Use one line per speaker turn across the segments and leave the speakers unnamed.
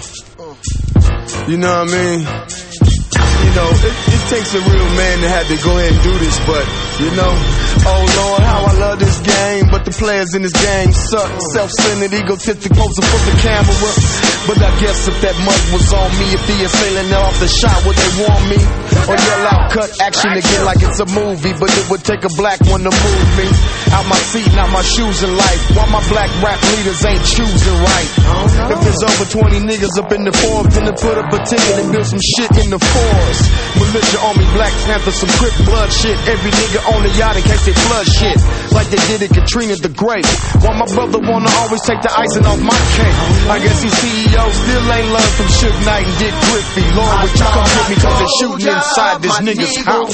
You know what I mean? You know, it takes a real man to have to go ahead and do this, but, you know, oh Lord, how I love this game, but the players in this game suck. Self-centered, egotistic, posing for the camera. But I guess if that mug was on me, if the assailant off the shot, would they want me? Or yell out, cut action again like it's a movie, but it would take a black one to move me out my seat, not my shoes in life. Why my black rap leaders ain't choosing right? If there's over 20 niggas up in the Forbes, then to put up a ticket and build some shit in the forest. Militia on me, Black Panther, some Crip blood shit. Every nigga on the yacht in case they flood shit, like they did at Katrina the Great. Why my brother wanna always take the icing off my cake? I guess these CEOs still ain't learned from Suge Knight and Dick Griffey. Lord, would you come with me cause they're shooting inside this nigga's house?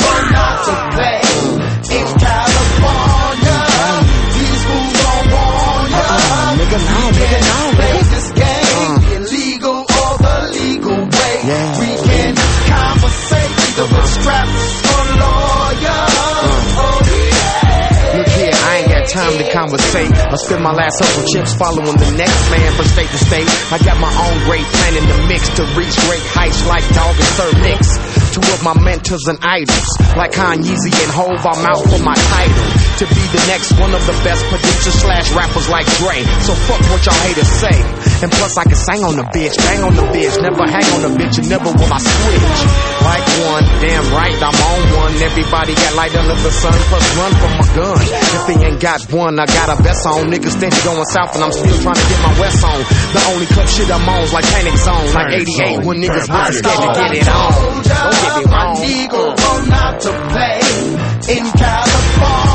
In California, these fools don't want ya.
Nigga, no.
Play this game, illegal or the legal way.
Yeah.
We can conversate, either with straps or lawyers. Oh yeah.
Look here, I ain't got time to conversate. I spend my last couple chips following the next man from state to state. I got my own great plan in the mix to reach great heights like Dog and Sir Mix. Two of my mentors and idols, like Kanye and Hov, I'm out for my title. To be the next one of the best producers / rappers like Dre. So fuck what y'all haters say. And plus I can sing on the bitch, bang on the bitch, never hang on the bitch, and never will I switch. Like one, damn right, I'm on one. Everybody got light under the sun, plus run from my gun. If they ain't got one, I got a vest on. Niggas steady going south and I'm still trying to get my west on. The only club shit I'm on's like Panic Zone, like 88 when niggas was scared to get it on. Don't get me wrong.
My nigga want not to play in California.